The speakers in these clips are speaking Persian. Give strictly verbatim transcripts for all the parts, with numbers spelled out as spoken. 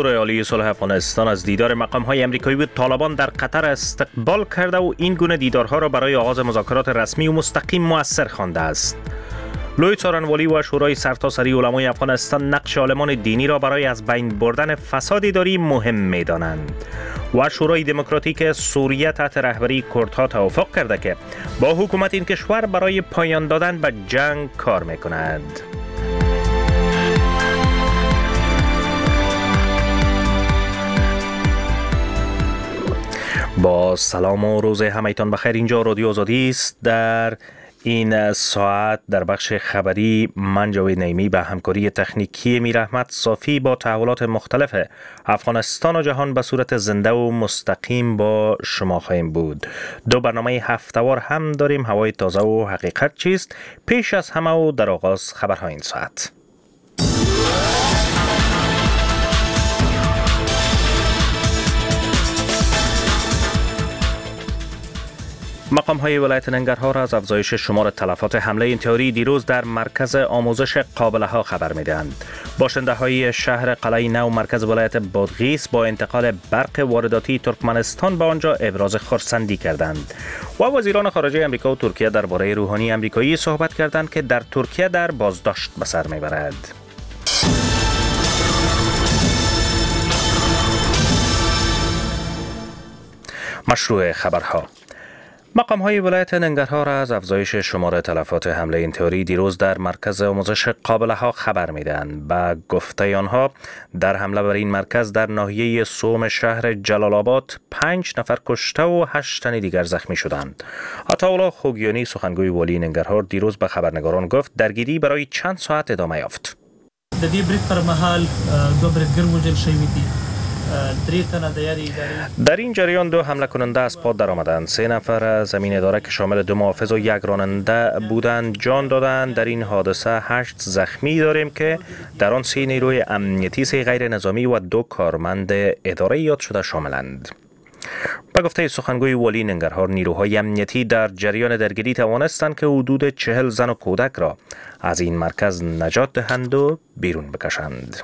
شورای عالی صلح افغانستان از دیدار مقام‌های آمریکایی و طالبان در قطر استقبال کرده و این گونه دیدارها را برای آغاز مذاکرات رسمی و مستقیم مؤثر خوانده است. لوی څارنوالی و شورای سرتاسری علمای افغانستان نقش عالمان دینی را برای از بین بردن فساد اداری مهم می‌دانند و شورای دموکراتیک سوریه تحت رهبری کردها توافق کرده که با حکومت این کشور برای پایان دادن به جنگ کار می‌کند. با سلام و روز همایتان بخیر. اینجا رادیو آزادی است. در این ساعت در بخش خبری من جاوید نعیمی به همکاری تکنیکی میر احمد صافی با تحولات مختلف افغانستان و جهان به صورت زنده و مستقیم با شما خواهیم بود. دو برنامه هفته‌وار هم داریم، هوای تازه و حقیقت چیست. پیش از همه و در آغاز خبرهای این ساعت. مقام‌های ولایت ننگرهار از افزایش شمار تلفات حمله انتحاری دیروز در مرکز آموزش قابله‌ها خبر می‌دهند. باشنده‌های شهر قلعه نو مرکز ولایت بادغیس با انتقال برق وارداتی ترکمنستان به آنجا ابراز خرسندی کردند. و وزیران خارجه آمریکا و ترکیه درباره روحانی آمریکایی صحبت کردند که در ترکیه در بازداشت به سر می‌برد. مشروع خبرها. مقام‌های ولایت ننگرهار از افزایش شمار تلفات حمله انتحاری دیروز در مرکز آموزش قابله‌ها خبر می‌دهند. به گفته آنها در حمله بر این مرکز در ناحیه سوم شهر جلال آباد پنج نفر کشته و هشت تن دیگر زخمی شدند. عطاالله خوگیانی سخنگوی والی ننگرهار دیروز به خبرنگاران گفت درگیری برای چند ساعت ادامه یافت. د دې بریک پر مهال دو بریکګر وژل شوي دي. در این جریان دو حمله کننده از پا در آمدند. سه نفر زمین اداره که شامل دو محافظ و یک راننده بودند جان دادند. در این حادثه هشت زخمی داریم که در آن سه نیروی امنیتی، سه غیر نظامی و دو کارمند اداره یاد شده شاملند. به گفته سخنگوی والی ننگرهار نیروهای امنیتی در جریان درگیری توانستند که حدود چهل زن و کودک را از این مرکز نجات دهند و بیرون بکشند.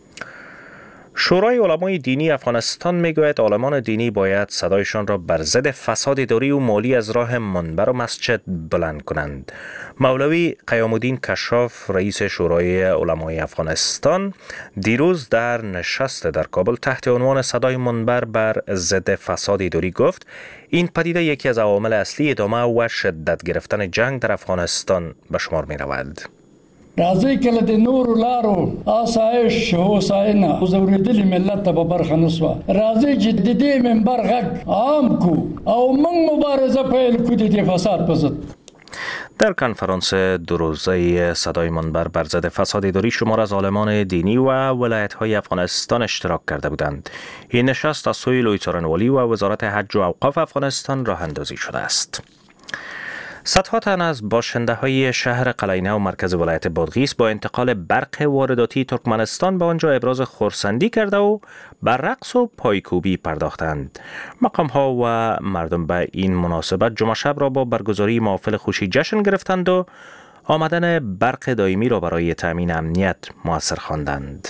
شورای علمای دینی افغانستان میگوید عالمان دینی باید صدایشان را بر ضد فساد اداری و مالی از راه منبر و مسجد بلند کنند. مولوی قیام الدین کشاف رئیس شورای علمای افغانستان دیروز در نشست در کابل تحت عنوان صدای منبر بر ضد فساد اداری گفت این پدیده یکی از عوامل اصلی ادامه و شدت گرفتن جنگ در افغانستان به شمار می رود. راځي کله د نور لارو آسایش هوساینه زوریدلی ملت ته برخه نسوه راځي چې د دې منبر غږ عام کو او موږ مبارزه پیل کو د فساد پسد. در کنفرانس دو روزه صدای منبر بر ضد فساد اداری شمار از عالمان دینی و ولایت‌های افغانستان اشتراک کرده بودند. این نشست از سوی لوی څارنوالی و وزارت حج و اوقاف افغانستان راه اندازی شده است. صدها تن از باشنده‌های شهر قلعه نو مرکز ولایت بادغیس با انتقال برق وارداتی ترکمنستان به آنجا ابراز خرسندی کرده و بر رقص و پایکوبی پرداختند. مقام‌ها و مردم به این مناسبت جمعه شب را با برگزاری محافل خوشی جشن گرفتند و آمدن برق دائمی را برای تأمین امنیت مؤثر خواندند.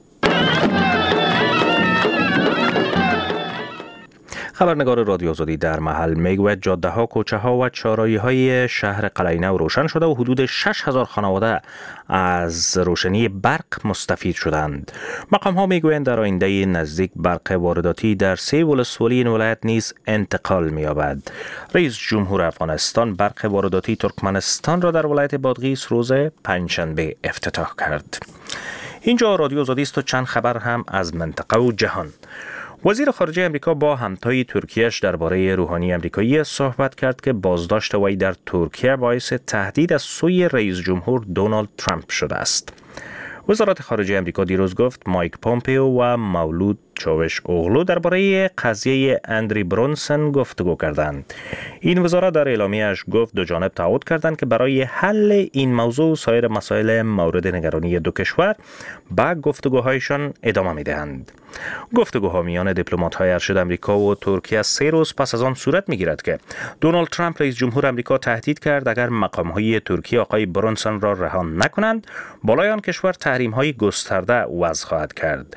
خبرنگار رادیو آزادی در محل میگوید جاده ها، کوچه ها و چهارراهی های شهر قلعه نو روشن شده و حدود شش هزار خانواده از روشنی برق مستفید شدند. مقام ها میگویند در آینده نزدیک برق وارداتی در سه ولسوالی این ولایت نیز انتقال می‌یابد. رئیس جمهور افغانستان برق وارداتی ترکمنستان را در ولایت بادغیس روز پنجشنبه افتتاح کرد. اینجا رادیو آزادی است و چند خبر هم از منطقه و جهان. وزیر خارجه امریکا با همتای ترکیهش درباره روحانی آمریکایی صحبت کرد که بازداشت وی در ترکیه باعث تهدید از سوی رئیس جمهور دونالد ترامپ شده است. وزارت خارجه امریکا دیروز گفت مایک پومپیو و مولود چاوش اوغلو درباره قضیه اندری برونسون گفتگو کردند. این وزارت در اعلامیه‌اش گفت دو جانب تعهد کردند که برای حل این موضوع و سایر مسائل مورد نگرانی دو کشور به گفتگوهایشان ادامه می‌دهند. گفتگوها میان دیپلمات‌های ارشد آمریکا و ترکیه سه روز پس از آن صورت می‌گیرد که دونالد ترامپ رئیس جمهور آمریکا تهدید کرد اگر مقام‌های ترکیه آقای برونسون را رها نکنند بالای آن کشور تحریم‌های گسترده وضع خواهد کرد.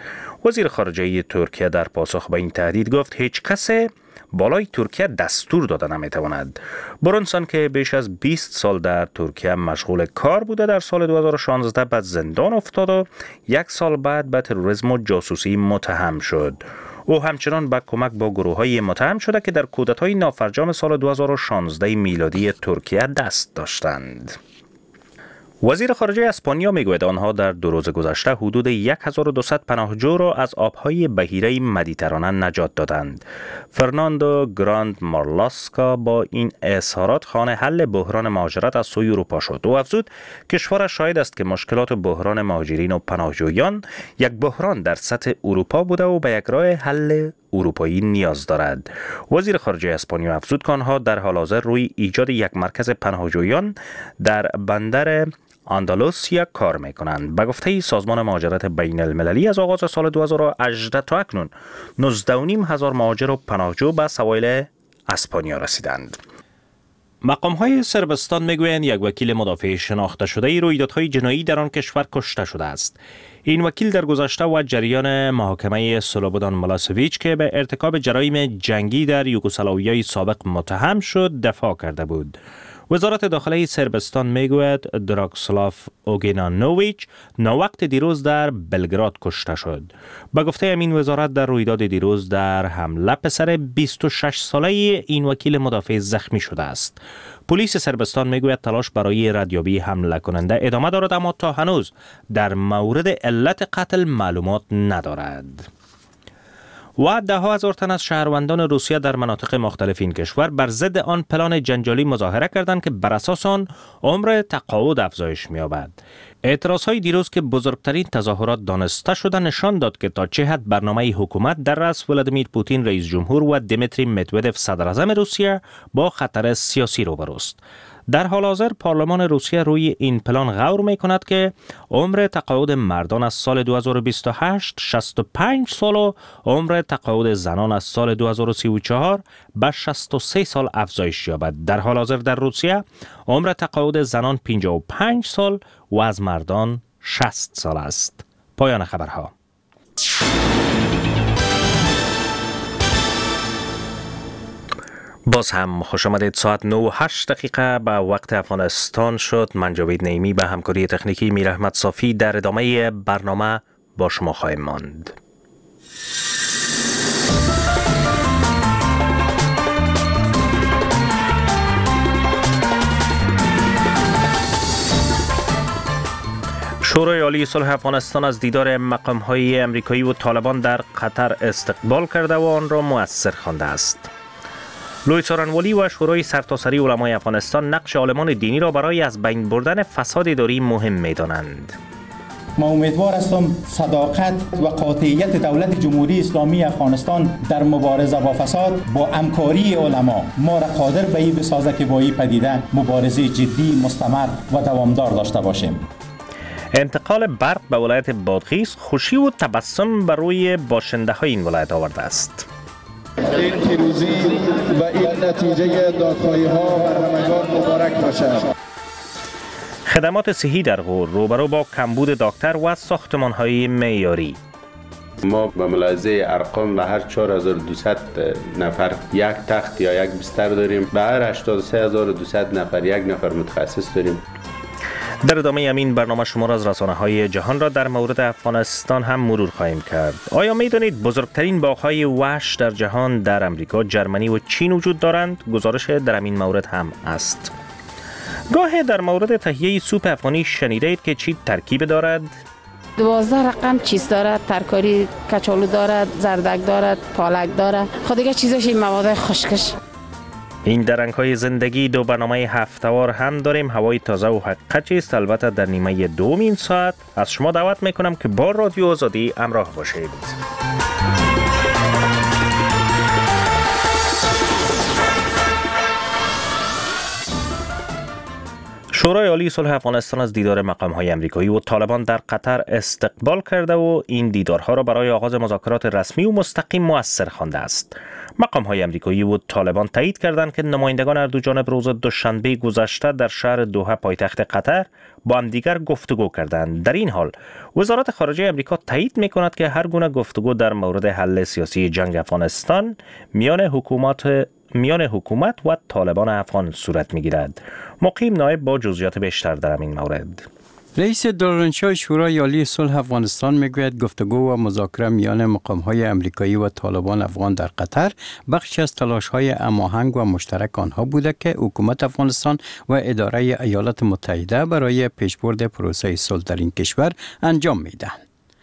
وزیر خارجه ترکیه در پاسخ به این تهدید گفت هیچ کسی بالای ترکیه دستور داده نمیتواند. برونسون که بیش از بیست سال در ترکیه مشغول کار بوده در سال دو هزار و شانزده بعد زندان افتاد و یک سال بعد به تروریسم و جاسوسی متهم شد. او همچنان به کمک با گروه‌های متهم شده که در کودتای نافرجام سال دو هزار و شانزده میلادی ترکیه دست داشتند. وزیر خارجه اسپانیا میگوید آنها در دو روز گذشته حدود هزار و دویست پناهجو را از آبهای بحیره مدیترانه نجات دادند. فرناندو گراند مارلاسکا با این اظهارات خانه حل بحران مهاجرت از سوی اروپا شد. او افزود کشور شاهد است که مشکلات بحران مهاجرین و پناهجویان یک بحران در سطح اروپا بوده و به یک راه حل اروپایی نیاز دارد. وزیر خارجه اسپانیا افزود که آنها در حال حاضر روی ایجاد یک مرکز پناهجویان در بندر اندلوسیا کار میکنند. به گفته سازمان مهاجرت بین المللی از آغاز سال دو هزار و هجده تا اکنون نوزده و نیم هزار مهاجر و پناهجو به سواحل اسپانیا رسیدند. مقام‌های صربستان میگویند یک وکیل مدافع شناخته شده رویدادهای جنایی در آن کشور کشته شده است. این وکیل در گذشته و جریان محاکمه سلوبودان ملاسویچ که به ارتکاب جرایم جنگی در یوگسلاویای سابق متهم شد دفاع کرده بود. وزارت داخله صربستان میگوید دراکسلاف اوگینانوویچ ناوقت دیروز در بلگراد کشته شد. به گفته همین وزارت در رویداد دیروز در حمله پسر بیست و شش ساله این وکیل مدافع زخمی شده است. پلیس صربستان میگوید تلاش برای ردیابی حمله کننده ادامه دارد اما تا هنوز در مورد علت قتل معلومات ندارد. و ده ها هزار تن از شهروندان روسیه در مناطق مختلف این کشور بر ضد آن پلان جنجالی مظاهره کردند که بر اساس آن عمر تقاعد افزایش می‌یابد. اعتراضهای دیروز که بزرگترین تظاهرات دانسته شده نشان داد که تا چه حد برنامه حکومت در رأس ولادیمیر پوتین رئیس جمهور و دیمیتری مدودف صدر اعظم روسیه با خطر سیاسی روبروست. در حال حاضر پارلمان روسیه روی این پلان غور می کند که عمر تقاعد مردان از سال دو هزار و بیست و هشت شصت و پنج سال و عمر تقاعد زنان از سال دو هزار و سی و چهار به شصت و سه سال افزایش یابد. در حال حاضر در روسیه عمر تقاعد زنان پنجاه و پنج سال و از مردان شصت سال است. پایان خبرها. باز هم خوش آمدید. ساعت نه و هشت دقیقه به وقت افغانستان شد. من جاوید نعیمی به همکاری تکنیکی میر احمد صافی در ادامه برنامه با شما خواهیم ماند. شورای عالی صلح افغانستان از دیدار مقام‌های امریکایی و طالبان در قطر استقبال کرده و آن را مؤثر خوانده است. لوی سارنوالی و شورای سرتاسری علمای افغانستان نقش عالمان دینی را برای از بین بردن فساد اداری مهم می‌دانند. ما امیدوار هستم صداقت و قاطعیت دولت جمهوری اسلامی افغانستان در مبارزه با فساد با همکاری علما ما را قادر به این بسازه که با این پدیده مبارزه جدی، مستمر و دوامدار داشته باشیم. انتقال برق به ولایت بادغیس خوشی و تبسم بر روی باشنده های این ولایت آورده است. این پیروزی و این نتیجه دادخواهی ها بر همگان مبارک باشد. خدمات صحی در غور روبرو با کمبود دکتر و ساختمان های معیاری. ما به ملاحظه ارقام به هر چهار هزار و دویست نفر یک تخت یا یک بستر داریم، به هر هشتاد و سه هزار و دویست نفر یک نفر متخصص داریم. در ادامه همین برنامه شما را از رسانه‌های جهان را در مورد افغانستان هم مرور خواهیم کرد. آیا می‌دانید بزرگترین باغ‌های وحش در جهان در امریکا، جرمنی و چین وجود دارند؟ گزارش در این مورد هم است. گاهی در مورد تهیه سوپ افغانی شنیدید که چی ترکیب دارد؟ دوازده رقم چیز دارد، ترکاری کچالو دارد، زردک دارد، پالک دارد. خود دیگه چیزاش این مواد خشکش. این درنگ‌های زندگی دو برنامه هفته‌وار هم داریم. هوای تازه و حقیقت است. البته در نیمه دوم این ساعت از شما دعوت میکنم که با رادیو آزادی همراه باشید. شورای عالی صلح افغانستان از دیدار مقام‌های آمریکایی و طالبان در قطر استقبال کرده و این دیدارها را برای آغاز مذاکرات رسمی و مستقیم مؤثر خوانده است. مقام‌های آمریکایی و طالبان تایید کردند که نمایندگان هر دو جانب روز دوشنبه گذشته در شهر دوحه پایتخت قطر با همدیگر گفتگو کردند. در این حال وزارت خارجه آمریکا تایید می‌کند که هر گونه گفتگو در مورد حل سیاسی جنگ افغانستان میان حکومت میان حکومت و طالبان افغان صورت می‌گیرد. مقیم نایب با جزئیات بیشتر در این مورد. رئیس دارالانشای شورای عالی صلح افغانستان میگوید گفتگو و مذاکره میان مقام‌های آمریکایی و طالبان افغان در قطر بخشی از تلاش‌های هماهنگ و مشترک آنها بوده که حکومت افغانستان و اداره ایالات متحده برای پیشبرد پروسه صلح در این کشور انجام میدهند.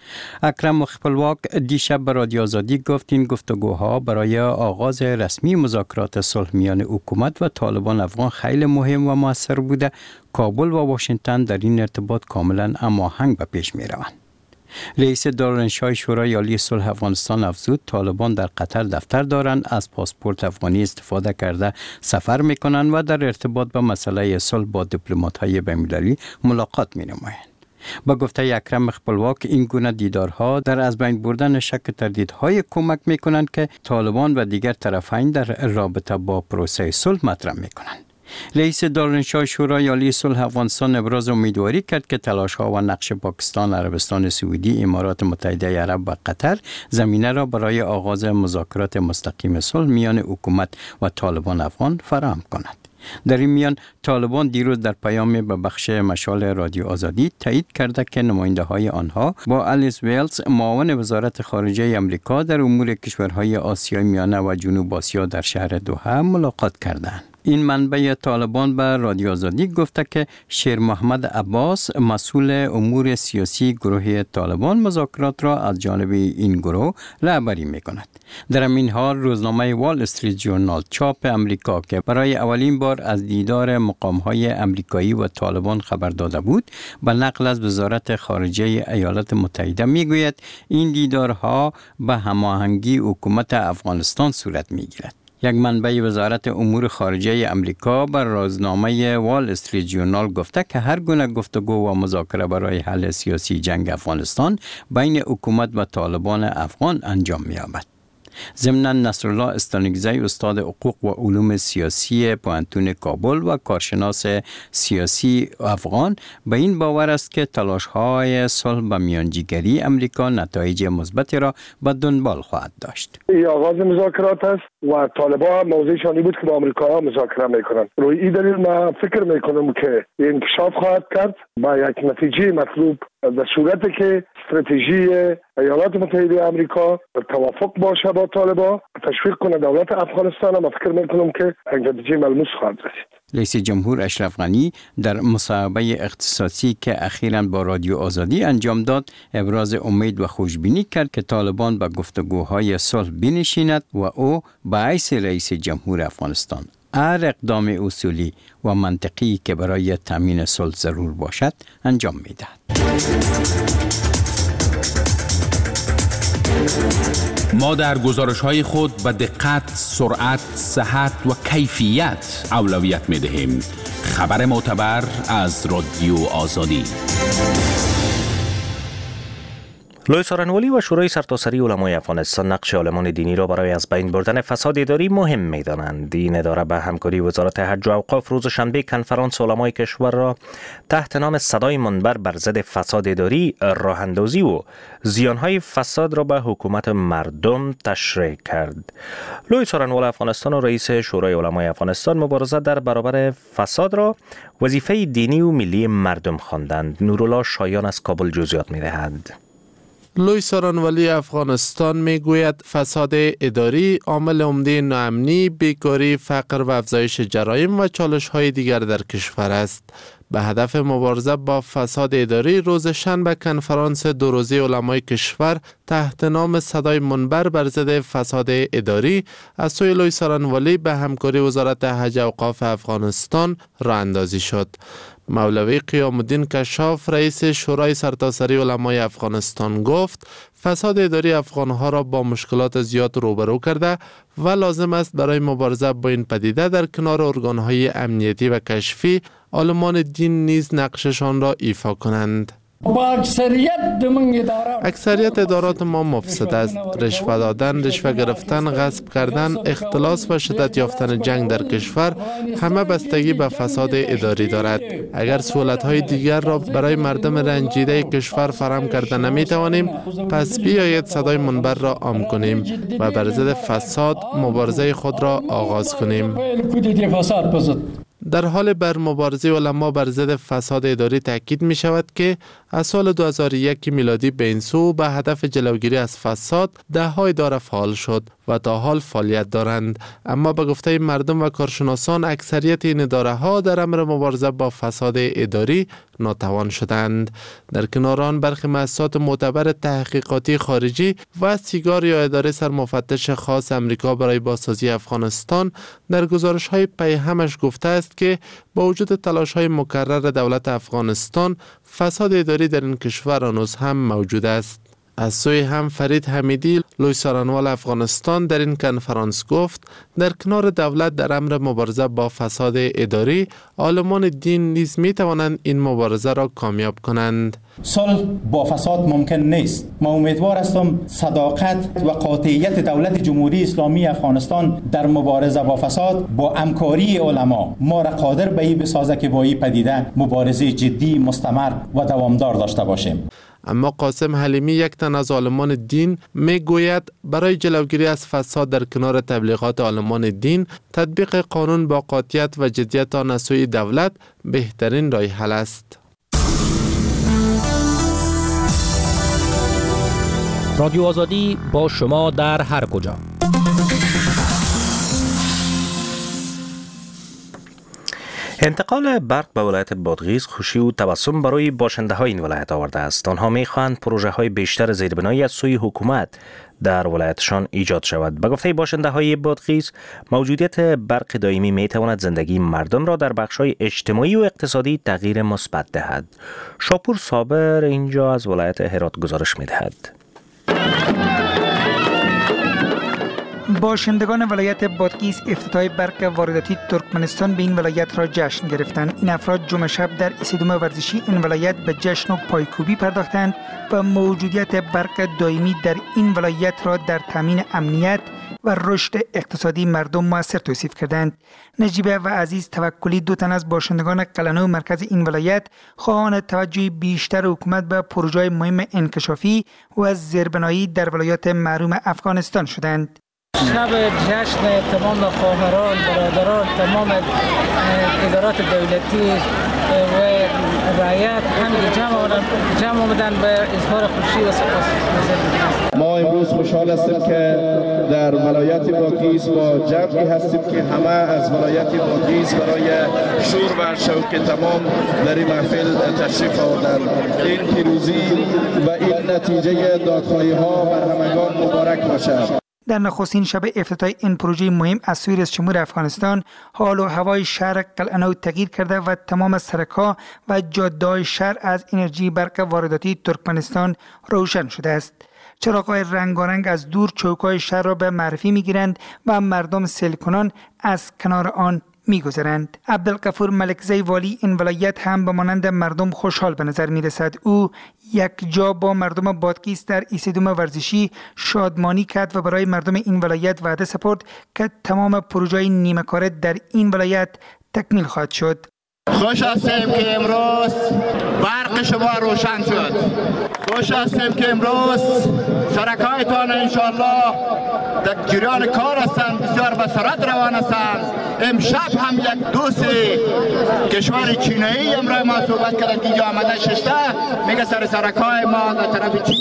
اکرم مخفلواک دیشب به رادیو آزادی گفت این گفتگوها برای آغاز رسمی مذاکرات صلح میان حکومت و طالبان افغان خیلی مهم و موثر بوده. کابل و واشنگتن در این ارتباط کاملا هماهنگ به پیش می روند. رئیس دارالانشای شورای عالی صلح افغانستان افزود طالبان در قطر دفتر دارند، از پاسپورت افغانی استفاده کرده سفر می کنند و در ارتباط با مسئله صلح با دیپلمات‌های بین‌المللی ملاقات می نمایند. با گفته اکرم مخفلواک این گونه دیدارها در از بین بردن شک تردیدهای کمک می کنند که طالبان و دیگر طرفین در رابطه با پروسه صلح مطرح می کنند. رئیس دارالانشای شورای عالی صلح افغانستان ابراز امیدواری کرد که تلاش‌ها و نقش پاکستان، عربستان سعودی، امارات متحده عرب و قطر زمینه را برای آغاز مذاکرات مستقیم صلح میان حکومت و طالبان افغان فراهم کند. در این میان طالبان دیروز در پیامی به بخش مشال رادیو آزادی تایید کرده که نماینده های آنها با الیس ویلز معاون وزارت خارجه آمریکا در امور کشورهای آسیای میانه و جنوب آسیا در شهر دوحه ملاقات کردند. این منبع طالبان به رادیو آزادی گفته که شیر محمد عباس مسئول امور سیاسی گروه طالبان مذاکرات را از جانب این گروه رهبری می‌کند. در همین حال روزنامه وال استریت جورنال چاپ امریکا که برای اولین بار از دیدار مقام‌های امریکایی و طالبان خبر داده بود، به نقل از وزارت خارجه ایالات متحده می‌گوید این دیدارها به هماهنگی حکومت افغانستان صورت می‌گیرد. یک منبع وزارت امور خارجه امریکا بر روزنامه وال استریت جورنال گفته که هر گونه گفتگو و مذاکره برای حل سیاسی جنگ افغانستان بین حکومت و طالبان افغان انجام می‌یابد. ضمناً نصرالله استانگزی استاد حقوق و علوم سیاسی پوهنتون کابل و کارشناس سیاسی افغان به این باور است که تلاش‌های صلح به میانجیگری امریکا نتایج مثبتی را به دنبال خواهد داشت. این آغاز مذاکرات است و طالبان موضوعشانی بود که با آمریکا مذاکره میکنند. روی این دلیل من فکر میکنم که انکشاف خواهد کرد با یک نتیجه مطلوب در صورتی که استراتژی ایالات متحده آمریکا توافق باشه با طالبان تشویق کنه دولت افغانستان. من فکر میکنم که نتیجه ملموس خواهد رسید. رئیس جمهور اشرف غنی در مصاحبه اختصاصی که اخیراً با رادیو آزادی انجام داد ابراز امید و خوشبینی کرد که طالبان به گفتگوهای صلح بنشیند و او به حیث رئیس جمهور افغانستان هر اقدام اصولی و منطقی که برای تامین صلح ضرور باشد انجام می‌دهد. ما در گزارش‌های خود به دقت، سرعت، صحت و کیفیت اولویت می‌دهیم. خبر معتبر از رادیو آزادی. لوی سارنوالی و شورای سرتاسری علمای افغانستان نقش عالمان دینی را برای از بین بردن فساد اداری مهم می‌دانند. این اداره به همکاری وزارت حج و اوقاف روز شنبه کنفرانس علمای کشور را تحت نام صدای منبر بر ضد فساد اداری، راه اندازی و زیانهای فساد را به حکومت مردم تشریح کرد. لوی سارنوال افغانستان و رئیس شورای علمای افغانستان مبارزه در برابر فساد را وظیفه دینی و ملی مردم خواندند. نورالله شایان از کابل جزئیات می‌دهد. لوی سارنوالی افغانستان میگوید فساد اداری عامل عمده ناامنی، بیکاری، فقر و افزایش جرایم و چالش‌های دیگر در کشور است. به هدف مبارزه با فساد اداری روز شنبه کنفرانس دو روزه علمای کشور تحت نام صدای منبر بر ضد فساد اداری از سوی لوی سارنوالی به همکاری وزارت حج و اوقاف افغانستان راه اندازی شد. مولوی قیام الدین کشاف رئیس شورای سرتاسری علمای افغانستان گفت فساد اداری افغانها را با مشکلات زیاد روبرو کرده و لازم است برای مبارزه با این پدیده در کنار ارگانهای امنیتی و کشفی عالمان دین نیز نقششان را ایفا کنند. با اکثریت دمون اداره اکثریت ادارات ما مفسد است. رشوه دادن، رشوه گرفتن، غصب کردن، اختلاس و شدت یافتن جنگ در کشور همه بستگی به فساد اداری دارد. اگر سهولت‌های دیگر را برای مردم رنجیده کشور فراهم کرده نمی‌توانیم، پس بیایید صدای منبر را عام کنیم و بر ضد فساد مبارزه خود را آغاز کنیم. در حال بر مبارزه علما بر ضد فساد اداری تاکید می شود که از سال دو هزار و یک میلادی به این سو به هدف جلوگیری از فساد ده های اداره فعال شد و تا حال فعالیت دارند، اما به گفته مردم و کارشناسان اکثریت این اداره ها در امر مبارزه با فساد اداری ناتوان شدند. در کنار آن برخی مؤسسات معتبر تحقیقاتی خارجی و سیگار یا اداره سرمفتش خاص امریکا برای بازسازی افغانستان در گزارش های پیهمش گفته است که با وجود تلاش های مکرر دولت افغانستان، فساد اداری در این کشور هنوز هم موجود است. از سوی هم فرید حمیدی، لوی سارنوال افغانستان، در این کنفرانس گفت در کنار دولت در امر مبارزه با فساد اداری، عالمان دین نیز می توانند این مبارزه را کامیاب کنند. صلح با فساد ممکن نیست. ما امیدوار هستم صداقت و قاطعیت دولت جمهوری اسلامی افغانستان در مبارزه با فساد با همکاری علما ما را قادر به این بسازه که با این پدیده مبارزه جدی، مستمر و دوامدار داشته باشیم. اما قاسم حلیمی، یک تن از عالمان دین، می گوید برای جلوگیری از فساد در کنار تبلیغات عالمان دین، تطبیق قانون با قاطعیت و جدیت آن از سوی دولت بهترین راه حل است. رادیو آزادی با شما در هر کجا. انتقال برق به ولایت بادغیس خوشی و تبسم برای باشنده های این ولایت آورده است. آنها می خواهند پروژه های بیشتر زیربنایی از سوی حکومت در ولایتشان ایجاد شود. به گفته باشنده های بادغیس، موجودیت برق دائمی می تواند زندگی مردم را در بخش های اجتماعی و اقتصادی تغییر مثبت دهد. شاپور صابر اینجا از ولایت هرات گزارش می دهد. باشندگان ولایت بادغیس افتتاح برق وارداتی ترکمنستان به این ولایت را جشن گرفتند. این افراد جمعه شب در استادیوم ورزشی این ولایت به جشن و پایکوبی پرداختند و موجودیت برق دائمی در این ولایت را در تامین امنیت و رشد اقتصادی مردم موثر توصیف کردند. نجیبه و عزیز توکلی، دو تن از باشندگان قلنو مرکز این ولایت، خواهان توجه بیشتر حکومت به پروژه‌های مهم انکشافی و زیربنایی در ولایات محروم افغانستان شدند. شب جشن تمام خواهران، برادران، تمام ادارات دولتی و رعیت همه جمع آمدن به اظهار خوشی و سپاسگزاری. ما امروز خوشحال هستیم که در ولایت بادغیس با جمعی هستیم که همه از ولایت بادغیس برای شور و شوق تمام در این محفل تشریف آوردند. این پیروزی و این نتیجه دادخواهی ها بر همگان مبارک باشد. در نخستین شب افتتاح این پروژه مهم از سوی رئیس جمهور افغانستان، حال و هوای شهر قلعه‌نو تغییر کرده و تمام سرک‌ها و جاده‌های شهر از انرژی برق وارداتی ترکمنستان روشن شده است. چراغ‌های رنگارنگ از دور چوک‌های شهر را به معرفی می‌گیرند و مردم سیلکنان از کنار آن می‌گذرند. عبدالغفور ملکزی، والی این ولایت، هم به مانند مردم خوشحال به نظر می‌رسد. او یک جا با مردم بادغیس در استادیوم ورزشی شادمانی کرد و برای مردم این ولایت وعده سپرد که تمام پروژه‌های نیمه کاره در این ولایت تکمیل خواهد شد. خوش هستیم که امروز برق شما روشن شد. خوش هستیم که امروز شرکایتان انشاءالله در جریان کار هستند، بسیار به سرعت روان هستند. امشب هم یک دوست کشور چینایی امروز ما صحبت کردن که اینجا آمده ششته، میگه سر سرکای ما در طرف چین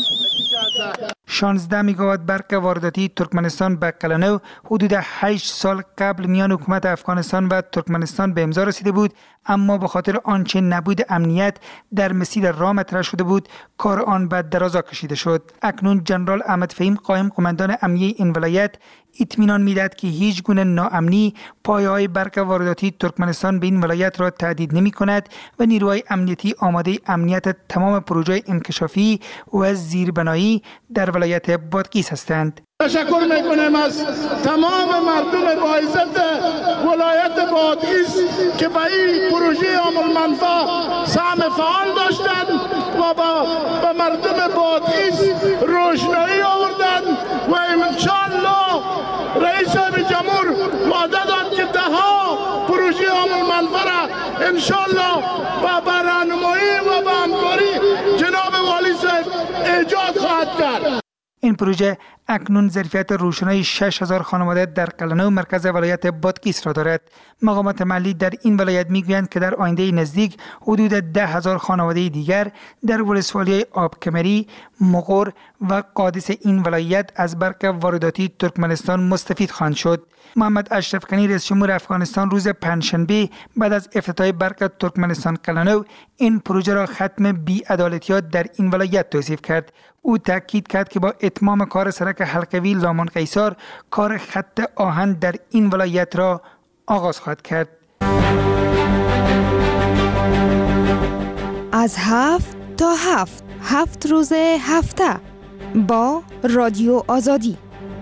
شانزده میگاوات برق وارداتی ترکمنستان به قلعه‌نو حدود هشت سال قبل میان حکومت افغانستان و ترکمنستان به امضا رسیده بود، اما به خاطر آنچه نبود امنیت در مسیر راه مطرح شده بود، کار آن به درازا کشیده شد. اکنون جنرال احمد فهیم، قائم قماندان امنیه این ولایت، اطمینان میدهد که هیچ گونه ناامنی پایه‌های برق وارداتی ترکمنستان به این ولایت را تهدید نمی کند و نیروهای امنیتی آماده امنیت تمام پروژه انکشافی و زیربنایی در ولایت بادغیس هستند. تشکر میکنم از تمام مردم باعزت ولایت بادغیس که به این پروژه عامل منفع سهم فعال داشتند و با به مردم بادغیس روشنایی آوردند و انشاءالله رئیس جمهور وعده داد که ده ها پروژه عامل منفع را انشاءالله با برنامه‌ای و با همکاری جناب والی صاحب ایجاد خواهد کرد. این پروژه اکنون ظرفیت روشنایی شش هزار خانواده در قلنو مرکز ولایت بادغیس را دارد. مقامات محلی در این ولایت میگویند که در آینده نزدیک حدود ده هزار خانواده دیگر در ولسوالی آبکمری، مغور و قادس این ولایت از برق وارداتی ترکمنستان مستفید خواهند شد. محمد اشرف غنی رئیس جمهور افغانستان روز پنجشنبه بعد از افتتاح برق ترکمنستان قلنو این پروژه را ختم بی‌عدالتی‌ها در این ولایت توصیف کرد. او تاکید کرد که با اتمام کار سرک حلقوی لامان قیصر کار خط آهن در این ولایت را آغاز خواهد کرد. از هفت تا هفت هفت روز هفته با رادیو آزادی.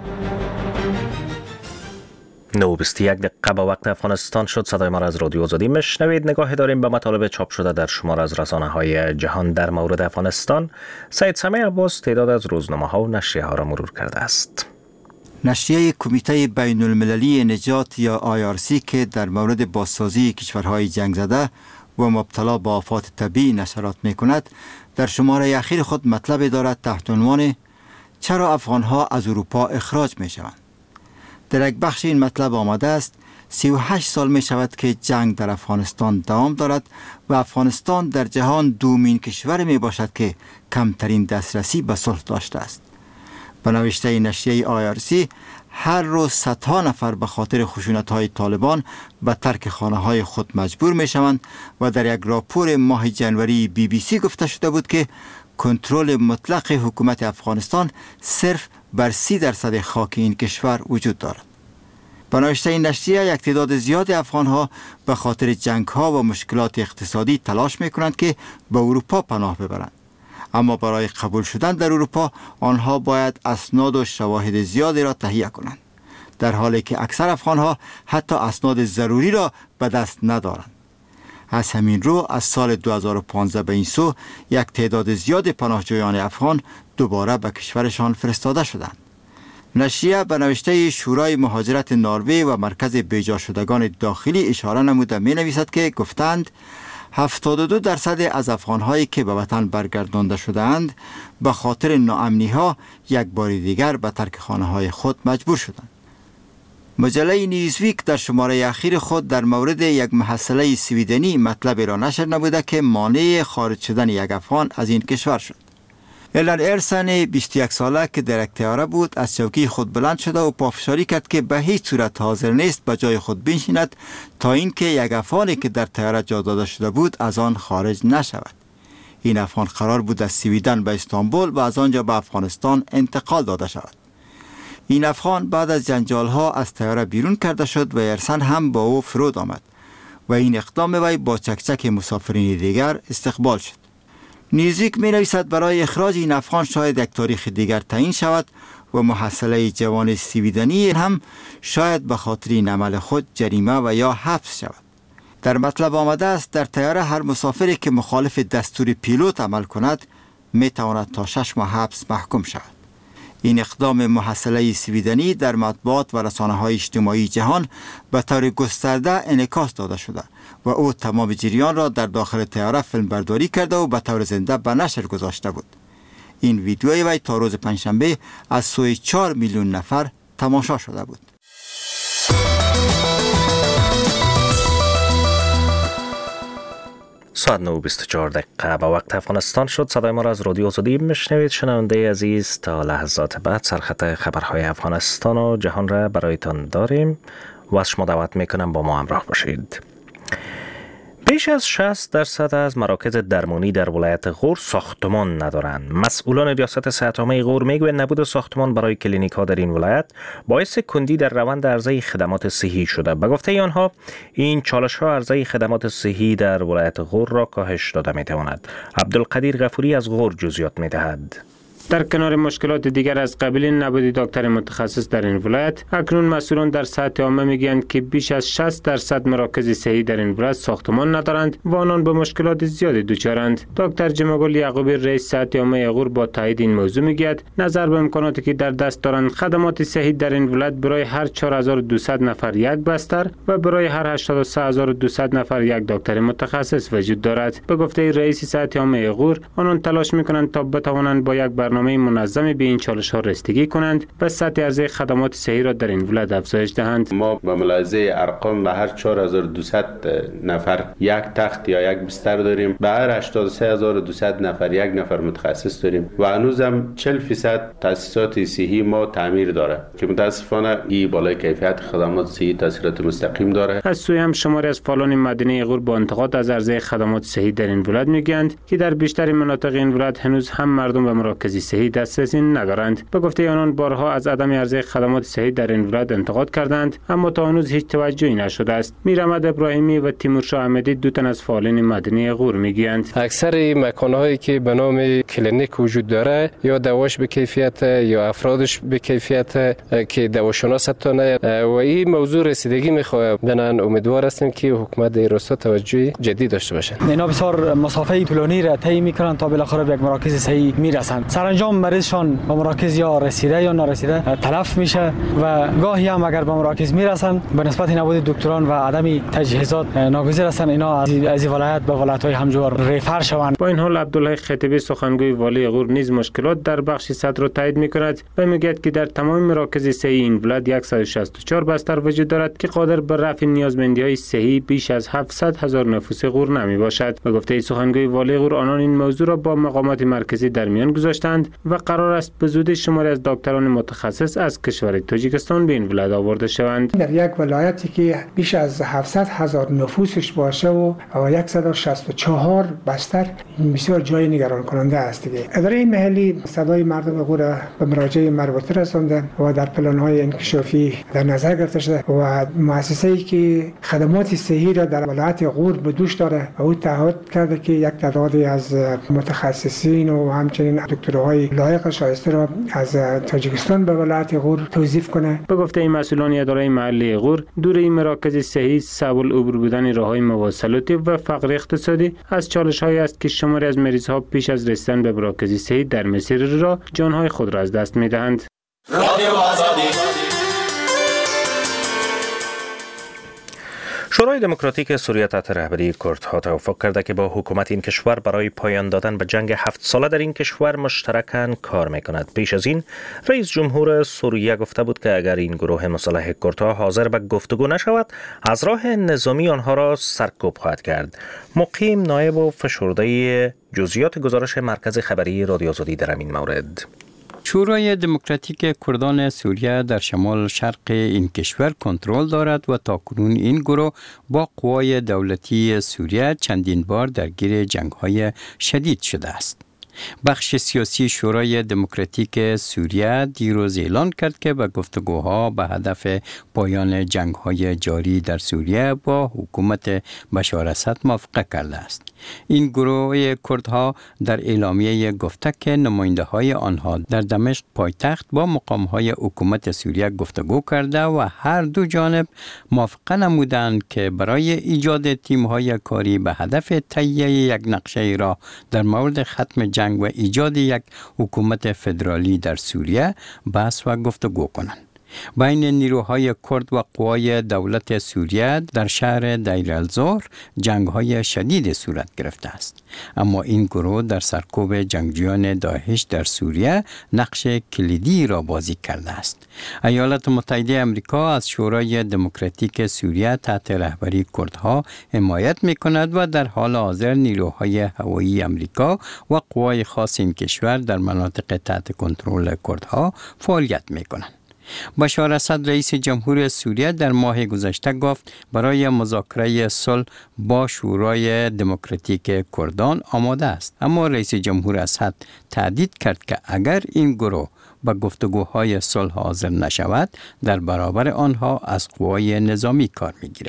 نو بیست و یک دقیقه با وقت افغانستان شد. صدای ما را از رادیو آزادی میشنوید. نگاهی داریم به مطالب چاپ شده در شمار از رسانه های جهان در مورد افغانستان. سید سمیع عباس تعداد از روزنامه ها و نشریه ها را مرور کرده است. نشریه کمیته بین المللی نجات یا آی آر سی که در مورد بازسازی کشورهای جنگ زده و مبتلا به آفات طبیعی نشرات می کند در شماره اخیر خود مطلب دارد تحت عنوان چرا افغانها از اروپا اخراج می شوند. در یک بخش این مطلب آمده است سی و هشت سال می شود که جنگ در افغانستان دوام دارد و افغانستان در جهان دومین کشور می باشد که کمترین دسترسی به صلح داشته است. به نوشته نشریه آی آر سی هر روز صدها نفر به خاطر خشونت‌های طالبان به ترک خانه‌های خود مجبور می شوند و در یک راپور ماه جنوری بی بی سی گفته شده بود که کنترل مطلق حکومت افغانستان صرف بر سی درصد خاک این کشور وجود دارد. به نوشته این نشریه یک تعداد زیاد افغانها به خاطر جنگ‌ها و مشکلات اقتصادی تلاش می‌کنند که به اروپا پناه ببرند. اما برای قبول شدن در اروپا آنها باید اسناد و شواهد زیادی را تهیه کنند، در حالی که اکثر افغانها حتی اسناد ضروری را به دست ندارند. از همین رو از سال دو هزار و پانزده به این سو یک تعداد زیاد پناهجویان افغان دوباره به کشورشان فرستاده شدند. نشریه به نوشته شورای مهاجرت نروژ و مرکز بیجا شدگان داخلی اشاره نموده می نویسد که گفتند هفتاد و دو درصد از افغانهایی که به وطن برگردانده شدند به خاطر ناامنی‌ها یک بار دیگر به ترک خانه‌های خود مجبور شدند. مجله نیوزویک در شماره اخیر خود در مورد یک محصله سویدنی مطلب را نشر نموده که مانع خارج شدن یک افغان از این کشور شد. ایلان ارسن بیست و یک ساله که در یک طیاره بود از چوکی خود بلند شده و پافشاری کرد که به هیچ صورت حاضر نیست به جای خود بنشیند تا اینکه یک افغانی که در طیاره جا داده شده بود از آن خارج نشود. این افغان قرار بود از سویدن به استانبول و از آنجا به افغانستان انتقال داده شود. این افغان بعد از جنجال ها از طیاره بیرون کرده شد و ارسن هم با او فرود آمد و این اقدام وی با چکچک مسافرین دیگر استقبال شد. نیوزویک می نویسد برای اخراج این افغان شاید یک تاریخ دیگر تعیین شود و محصله جوان سویدنی هم شاید به خاطر این عمل خود جریمه و یا حبس شود. در مطلب آمده است در طیاره هر مسافری که مخالف دستور پیلوت عمل کند می تواند تا شش ماه حبس محکوم شود. این اقدام محصله سویدنی در مطبوعات و رسانه‌های اجتماعی جهان به طور گسترده انعکاس داده شده و او تمام جریان را در داخل طیاره فیلم برداری کرده و به طور زنده به نشر گذاشته بود. این ویدیوی وی تا روز پنجشنبه از سوی چهار میلیون نفر تماشا شده بود. ساعت نه و بیست و چهار دقیقه با وقت افغانستان شد. صدای ما را از رادیو آزادی میشنوید. شنونده عزیز تا لحظات بعد سرخط خبرهای افغانستان و جهان را برایتان داریم و از شما دعوت میکنم با ما همراه باشید. بیش از شصت درصد از مراکز درمانی در ولایت غور ساختمان ندارند. مسئولان ریاست صحت عامه غور میگویند نبود ساختمان برای کلینیک ها در این ولایت باعث کندی در روند عرضه خدمات صحی شده. به گفته آنها این چالش ها عرضه خدمات صحی در ولایت غور را کاهش داده میتواند. عبدالقدیر غفوری از غور جزئیات میدهد. در کنار مشکلات دیگر از قبیل نبود دکتر متخصص در این ولایت، اکنون مسئولان در سطح عامه میگویند که بیش از شصت درصد مراکز صحی در این ولایت ساختمان ندارند و آنان به مشکلات زیادی دچارند. دکتر جمعگل یعقوبی رئیس سطح عامه اغور با تایید این موضوع میگوید نظر به امکاناتی که در دست دارند خدمات صحی در این ولایت برای هر چهار هزار و دویست نفر یک بستر و برای هر هشتاد و سه هزار و دویست نفر یک دکتر متخصص وجود دارد. به گفته رئیس سطح عامه اغور، آنان تلاش میکنند تا بتوانند با یک برنامه منظم به این چالش ها رسیدگی کنند و سطح عرضه خدمات صحی را در این ولایت افزایش دهند. ما به ملاحظه ارقام به هر چهار هزار و دویست نفر یک تخت یا یک بستر داریم، به هر هشتاد و سه هزار و دویست نفر یک نفر متخصص داریم و هنوزم چهل درصد تاسیسات صحی ما تعمیر داره که متاسفانه این بالای کیفیت خدمات صحی تاثیرات مستقیم داره. از سوی هم شماری از فعالان مدنی اغور با انتقاد از عرضه خدمات صحی در این ولایت میگویند که در بیشتر مناطق این ولایت هنوز هم مردم به مراکز صحی دسترسی ندارند. به گفته آنان بارها از عدم عرضه خدمات صحی در این ولایت انتقاد کردند اما تا هنوز هیچ توجهی نشده است. میرامد ابراهیمی و تیمورشاه احمدی دو تن از فعالان مدنی اغور میگویند اکثر مکان‌هایی که به نام کلینیک وجود داره یا دواش به کیفیت یا افرادش به کیفیت که دواشناس تا نه و این موضوع رسیدگی میخواد. بنان امیدوار هستیم که حکومت در راستا توجه جدی داشته باشه. اینا بسیار مسافه طولانی را طی میکنن تا بالاخره به یک مراکز صحی میرسن. سرانجام مریضشان به مراکز یا رسیده یا نرسیده تلف میشه و گاهی هم اگر به مراکز میرسن به نسبت نبود دکتران و عدم تجهیزات ناگزیر هستن اینا از ولایت به ولایت‌های همجوار ریفر شوند. با این حال عبدالله خطیبی سخنگوی والی اغور نیز مشکلات در بخش صدر را تایید میکند و میگوید که در تمام مراکز صحی این ولایت صد و شصت و چهار بستر وجود دارد که قادر به رفع نیازمندی‌های صحی بیش از هفتصد هزار نفوس اغور نمی باشد. به گفته سخنگوی والی اغور آنان این موضوع را با مقامات مرکزی در میان گذاشتند و قرار است به زودی شماری از دکتران متخصص از کشور تاجیکستان به این ولایت آورده شوند. در یک ولایتی که بیش از هفتصد هزار نفوسش باشه و صد و شصت و چهار بستر بسیار جای نگران کننده است دیگه. اداره محلی صدای مردم اغور به مراجع مربوطه رسانده و در پلان‌های انکشافی در نظر گرفته شده و مؤسسه‌ای که خدمات صحی را در ولایت اغور به دوش داره و او تعهد کرده که یک تعدادی از متخصصین و همچنین دکترهای لایق شایسته را از تاجیکستان به ولایت اغور توظیف کنه. به گفته این مسئولان اداره محلی اغور، دور این مراکز صحی سبب العبور بودن راههای مواصلاتی و فقر اقتصادی از چالش‌هایی است که شماری از مریض‌ها پیش از رسیدن به مراکز صحی در مسیر راه جان‌های خود را از دست می‌دهند. شورای دموکراتیک سوریه تحت رهبری کردها توافق کرده که با حکومت این کشور برای پایان دادن به جنگ هفت ساله در این کشور مشترکاً کار میکند. پیش از این رئیس جمهور سوریه گفته بود که اگر این گروه مسلح کردها حاضر به گفتگو نشود از راه نظامی آنها را سرکوب خواهد کرد. مقیم نایب و فشرده جزئیات گزارش مرکز خبری رادیو آزادی در این مورد. شورای دموکراتیک کردان سوریه در شمال شرق این کشور کنترل دارد و تاکنون این گروه با قوای دولتی سوریه چندین بار درگیر جنگ‌های شدید شده است. بخش سیاسی شورای دموکراتیک سوریه دیروز اعلان کرد که به گفتگوها به هدف پایان جنگ‌های جاری در سوریه با حکومت بشار اسد موافقه کرده است. این گروه کردها در اعلامیه گفته که نماینده‌های آنها در دمشق پایتخت با مقام‌های حکومت سوریه گفتگو کرده و هر دو جانب موافقه نمودند که برای ایجاد تیم‌های کاری به هدف تهیه یک نقشه را در مورد ختم جنگ و ایجاد یک حکومت فدرالی در سوریه بحث و گفتگو کنند. بین نیروهای کرد و قوای دولت سوریه در شهر دیر الزور جنگ‌های شدید صورت گرفته است. اما این گروه در سرکوب جنگجویان داعش در سوریه نقش کلیدی را بازی کرده است. ایالات متحده آمریکا از شورای دموکراتیک سوریه تحت رهبری کردها حمایت می‌کند و در حال حاضر نیروهای هوایی آمریکا و قوای خاص این کشور در مناطق تحت کنترل کردها فعالیت می‌کنند. بشار اسد رئیس جمهور سوریه در ماه گذشته گفت برای مذاکره صلح با شورای دموکراتیک کردان آماده است، اما رئیس جمهور اسد تهدید کرد که اگر این گروه به گفتگوهای صلح حاضر نشود در برابر آنها از قوای نظامی کار میگیرد.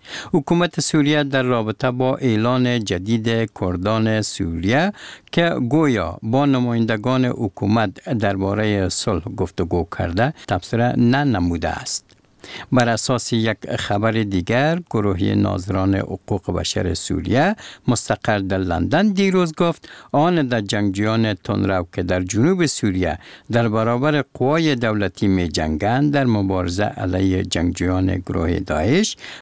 حکومت سوریه در رابطه با اعلان جدید کردان سوریه که گویا با نمایندگان حکومت درباره صلح گفتگو کرده تبصره ننموده است. بر اساس یک خبر دیگر، گروه ناظران حقوق بشر سوریه مستقر در لندن دیروز گفت آن در جنگجویان تندرو که در جنوب سوریه در برابر قوای دولتی می جنگند در مبارزه علیه جنگجویان گروه داعش